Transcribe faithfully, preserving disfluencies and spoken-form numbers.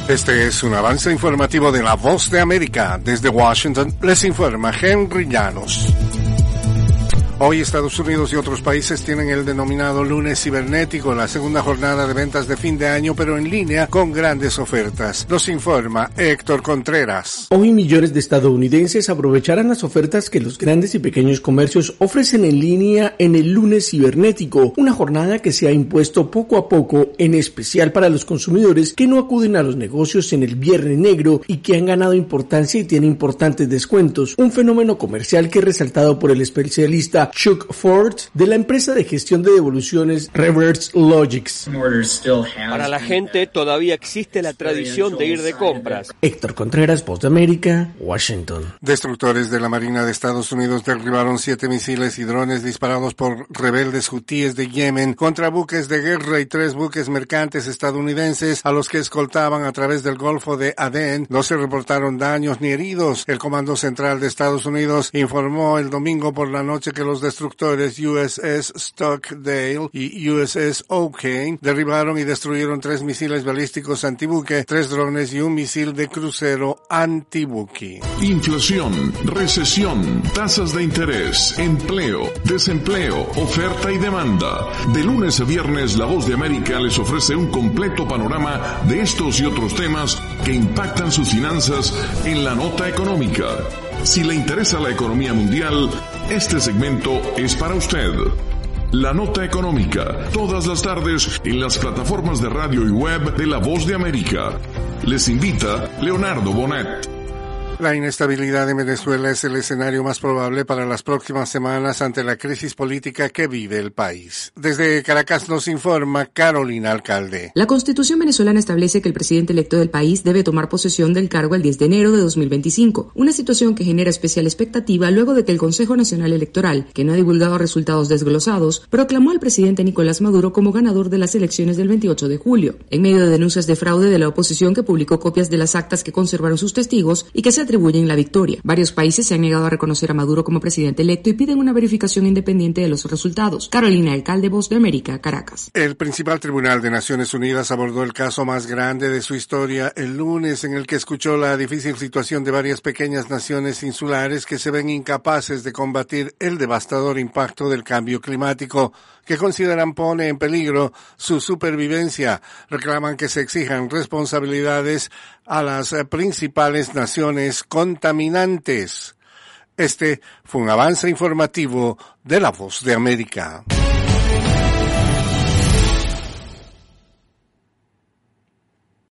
Este es un avance informativo de La Voz de América. Desde Washington les informa Henry Llanos. Hoy Estados Unidos y otros países tienen el denominado lunes cibernético, la segunda jornada de ventas de fin de año, pero en línea con grandes ofertas. Nos informa Héctor Contreras. Hoy millones de estadounidenses aprovecharán las ofertas que los grandes y pequeños comercios ofrecen en línea en el lunes cibernético, una jornada que se ha impuesto poco a poco, en especial para los consumidores que no acuden a los negocios en el viernes negro y que han ganado importancia y tienen importantes descuentos, un fenómeno comercial que es resaltado por el especialista Chuck Ford de la empresa de gestión de devoluciones Reverse Logics. Para la gente todavía existe la tradición de ir de compras. Héctor Contreras, Voz de América, Washington. Destructores de la Marina de Estados Unidos derribaron siete misiles y drones disparados por rebeldes hutíes de Yemen contra buques de guerra y tres buques mercantes estadounidenses a los que escoltaban a través del Golfo de Adén. No se reportaron daños ni heridos. El Comando Central de Estados Unidos informó el domingo por la noche que los destructores U S S Stockdale y U S S O'Kane derribaron y destruyeron tres misiles balísticos antibuque, tres drones y un misil de crucero antibuque. Inflación, recesión, tasas de interés, empleo, desempleo, oferta y demanda. De lunes a viernes, La Voz de América les ofrece un completo panorama de estos y otros temas que impactan sus finanzas en la nota económica. Si le interesa la economía mundial, este segmento es para usted. La Nota Económica, todas las tardes en las plataformas de radio y web de La Voz de América. Les invita Leonardo Bonet. La inestabilidad en Venezuela es el escenario más probable para las próximas semanas ante la crisis política que vive el país. Desde Caracas nos informa Carolina Alcalde. La Constitución venezolana establece que el presidente electo del país debe tomar posesión del cargo el diez de enero de dos mil veinticinco, una situación que genera especial expectativa luego de que el Consejo Nacional Electoral, que no ha divulgado resultados desglosados, proclamó al presidente Nicolás Maduro como ganador de las elecciones del veintiocho de julio, en medio de denuncias de fraude de la oposición que publicó copias de las actas que conservaron sus testigos y que se atribuyen la victoria. Varios países se han negado a reconocer a Maduro como presidente electo y piden una verificación independiente de los resultados. Carolina Alcalde, Voz de América, Caracas. El principal tribunal de Naciones Unidas abordó el caso más grande de su historia el lunes, en el que escuchó la difícil situación de varias pequeñas naciones insulares que se ven incapaces de combatir el devastador impacto del cambio climático, que consideran pone en peligro su supervivencia. Reclaman que se exijan responsabilidades a las principales naciones contaminantes. Este fue un avance informativo de La Voz de América.